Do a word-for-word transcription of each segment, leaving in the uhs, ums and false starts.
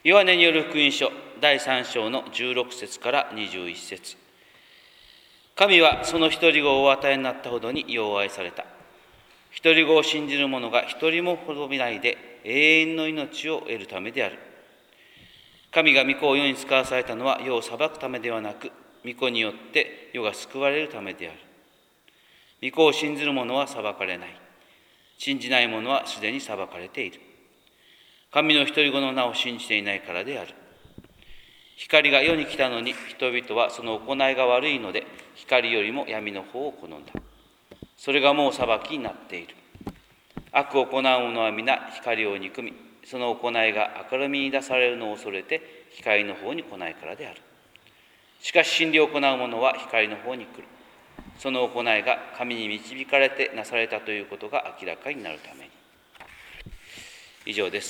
ヨハネによる福音書だいさん章のじゅうろく節からにじゅういち節。神はその一人子をお与えになったほどによう愛された。一人子を信じる者が一人も滅びないで永遠の命を得るためである。神が御子を世に使わされたのは世を裁くためではなく、御子によって世が救われるためである。御子を信じる者は裁かれない。信じない者はすでに裁かれている。神の一人子の名を信じていないからである。光が世に来たのに、人々はその行いが悪いので、光よりも闇の方を好んだ。それがもう裁きになっている。悪を行う者は皆光を憎み、その行いが明るみに出されるのを恐れて、光の方に来ないからである。しかし真理を行う者は光の方に来る。その行いが神に導かれてなされたということが明らかになるために。以上です。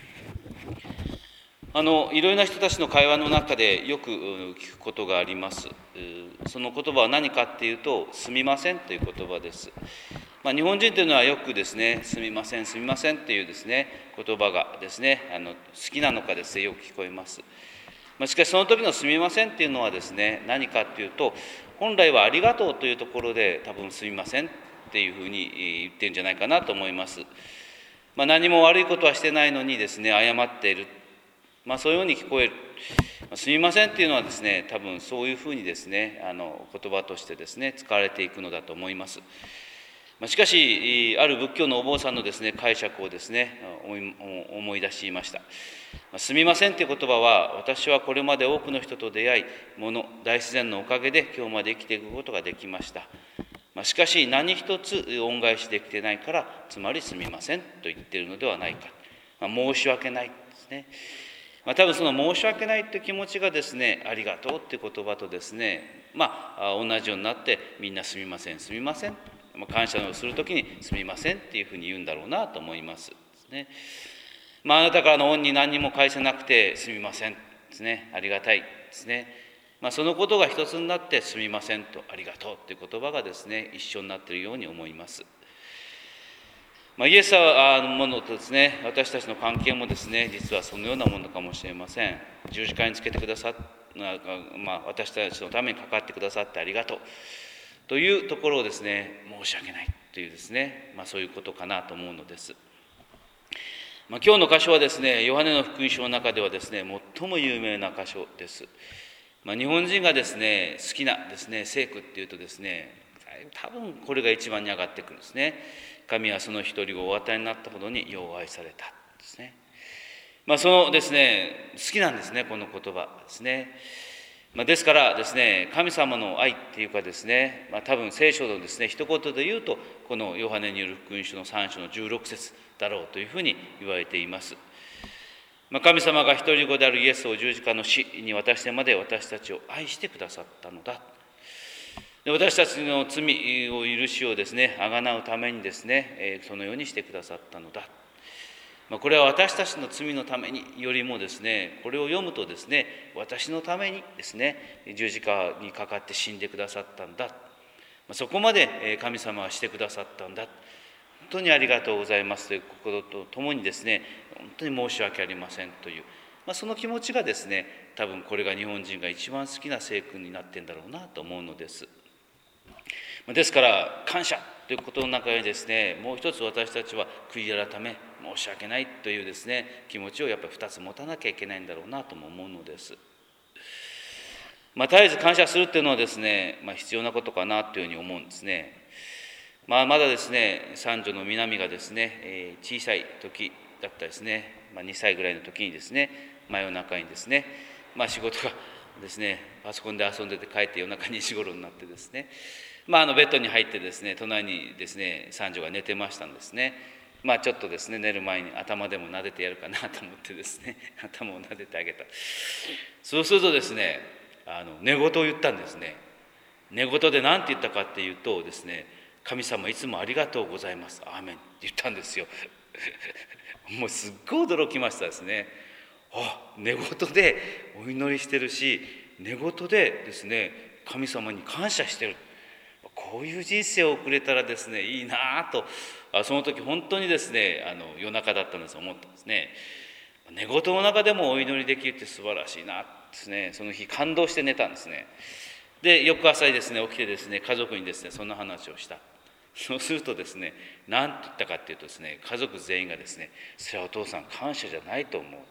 あのいろいろな人たちの会話の中でよく聞くことがあります。その言葉は何かっていうと、すみませんという言葉です。まあ、日本人というのはよくですね、すみません、すみませんっていうですね、言葉がですね、あの好きなのかですね、よく聞こえます。まあ、しかしその時のすみませんっていうのはですね、何かっていうと、本来はありがとうというところで多分すみませんっていうふうに言ってるんじゃないかなと思います。まあ、何も悪いことはしてないのにですね、謝っている。まあ、そういうように聞こえる。すみませんっていうのはですね、多分そういうふうにですね、あの言葉としてですね、使われていくのだと思います。しかし、ある仏教のお坊さんのですね、解釈をですね、思い出しました。すみませんという言葉は、私はこれまで多くの人と出会い、物、大自然のおかげで今日まで生きていくことができました。しかし、何一つ恩返しできてないから、つまりすみませんと言っているのではないか。まあ、申し訳ないですね。まあ、多分その申し訳ないという気持ちがですね、ありがとうという言葉とですね、まあ、同じようになって、みんなすみません、すみません。感謝をするときにすみませんっていうふうに言うんだろうなと思いますですね。まあ、あなたからの恩に何にも返せなくてすみませんですね。ありがたいですね。まあ、そのことが一つになってすみませんとありがとうという言葉がですね、一緒になっているように思います。まあ、イエスのものとですね、私たちの関係もですね、実はそのようなものかもしれません。十字架につけてくださっ、まあ、私たちのためにかかってくださってありがとうというところをですね、申し訳ないというですね、まあ、そういうことかなと思うのです。まあ、今日の箇所はですね、ヨハネの福音書の中ではですね、最も有名な箇所です。まあ、日本人がですね、好きなですね、聖句っていうとですね、多分これが一番に上がってくるんですね。神はその一人をお与えになったほどによう愛されたですね。まあ、そのですね、好きなんですね、この言葉ですね。まあ、ですからですね、神様の愛っていうかですね、まあ、多分聖書のですね、一言で言うと、このヨハネによる福音書のさん章のじゅうろく節だろうというふうに言われています。まあ、神様が一人子であるイエスを十字架の死に渡してまで私たちを愛してくださったのだ。で、私たちの罪を許しをですね、あがなうためにですね、そのようにしてくださったのだ。まあ、これは私たちの罪のためによりもですね、これを読むとですね、私のためにですね、十字架にかかって死んでくださったんだ。まあ、そこまで神様はしてくださったんだ。本当にありがとうございますという心とともにですね、本当に申し訳ありませんという、まあ、その気持ちがですね、多分これが日本人が一番好きな聖句になってんだろうなと思うのです。ですから感謝ということの中にですね、もう一つ私たちは悔い改め、申し訳ないというですね、気持ちをやっぱり二つ持たなきゃいけないんだろうなとも思うのです。まあ、絶えず感謝するっていうのはですね、まあ、必要なことかなというふうに思うんですね。まあ、まだですね、三女の南がですね、えー、小さい時だったですね、まあ、にさいぐらいの時にですね、真夜中にですね、まあ、仕事がですね、パソコンで遊んでて帰って夜中にじ頃になってですね、まあ、あのベッドに入ってですね、隣にですね、三女が寝てましたんですね。まあ、ちょっとですね、寝る前に頭でも撫でてやるかなと思ってですね、頭を撫でてあげた。そうするとですね、あの寝言を言ったんですね。寝言で何て言ったかっていうとですね、神様いつもありがとうございます。アーメンって言ったんですよ。もうすっごい驚きましたですね。あ、寝言でお祈りしてるし、寝言でですね、神様に感謝してる。こういう人生を送れたらですね、いいなと、その時本当にですね、あの夜中だったんです思ったんですね。 寝言の中でもお祈りできるって素晴らしいなですね、その日感動して寝たんですね。で翌朝にですね起きてですね家族にですねそんな話をした。そうするとですね何て言ったかっていうとですね、家族全員がですね、それはお父さん感謝じゃないと思うって、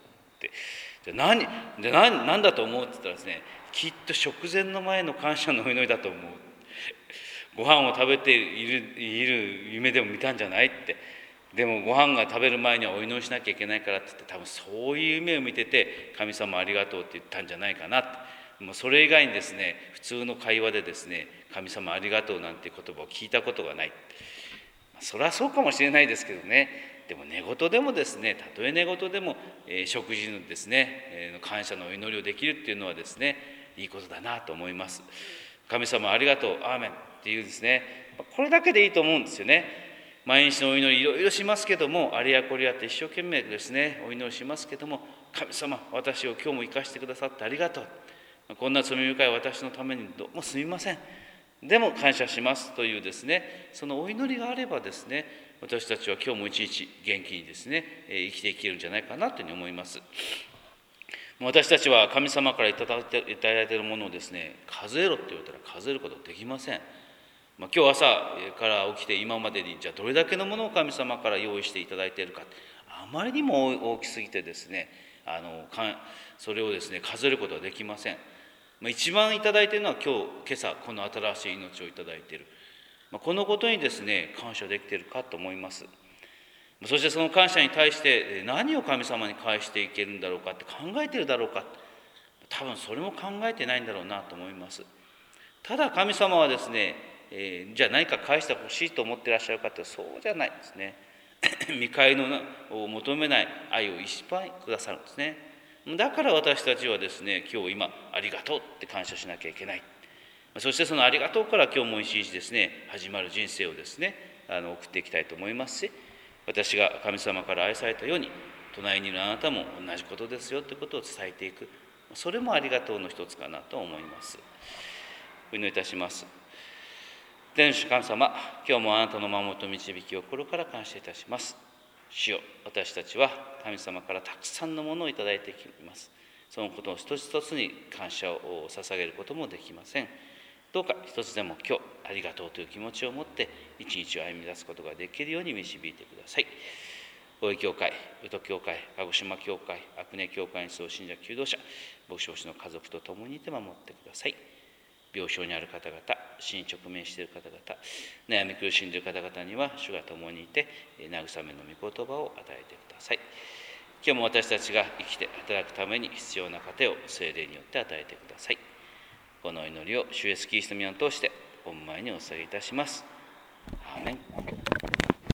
じゃあ何で 何, 何だと思うって言ったらですね、きっと食前の前の感謝のお祈りだと思う、ご飯を食べているいる夢でも見たんじゃないって、でもご飯が食べる前にはお祈りしなきゃいけないからって言って、多分そういう夢を見てて神様ありがとうって言ったんじゃないかなって。もうそれ以外にですね普通の会話でですね神様ありがとうなんて言葉を聞いたことがない。それはそうかもしれないですけどね、でも寝言でもですね、たとえ寝言でも、えー、食事のですね、えー、感謝のお祈りをできるっていうのはですねいいことだなと思います。神様ありがとうアーメンっていうですね、これだけでいいと思うんですよね。毎日のお祈りいろいろしますけども、あれやこれやって一生懸命ですねお祈りしますけども、神様私を今日も生かしてくださってありがとう、こんな罪深い私のためにどうもすみません、でも感謝しますというですね、そのお祈りがあればですね、私たちは今日も一日元気にですね生きていけるんじゃないかなというふうに思います。私たちは神様からいただいていただいているものをですね数えろって言われたら数えることできません。まあ、今日朝から起きて今までにじゃあどれだけのものを神様から用意していただいているか、あまりにも大きすぎてですね、あのそれをですね数えることはできません。一番いただいているのは今日今朝この新しい命をいただいている、このことにですね感謝できているかと思います。そしてその感謝に対して何を神様に返していけるんだろうかって考えているだろうか、多分それも考えてないんだろうなと思います。ただ神様はですね、えー、じゃあ何か返してほしいと思っていらっしゃるかってそうじゃないですね。見返りを求めない愛をいっぱいくださるんですね。だから私たちはですね今日今ありがとうって感謝しなきゃいけない。そしてそのありがとうから今日も一日ですね始まる人生をですねあの送っていきたいと思いますし、私が神様から愛されたように隣にいるあなたも同じことですよということを伝えていく、それもありがとうの一つかなと思います。お祈りいたします。天主神様、今日もあなたの守りと導きを心から感謝いたします。主よ、私たちは神様からたくさんのものをいただいています。そのことを一つ一つに感謝を捧げることもできません。どうか一つでも今日ありがとうという気持ちを持って一日を歩み出すことができるように導いてください。大井教会、宇都教会、鹿児島教会、阿久根教会に総信者求道者、牧師牧師の家族と共にいて守ってください。病床にある方々、死に直面している方々、悩み苦しんでいる方々には主が共にいて慰めの御言葉を与えてください。今日も私たちが生きて働くために必要な糧を聖霊によって与えてください。この祈りを主イエスキリストの皆を通して御前にお捧げいたします。アーメン。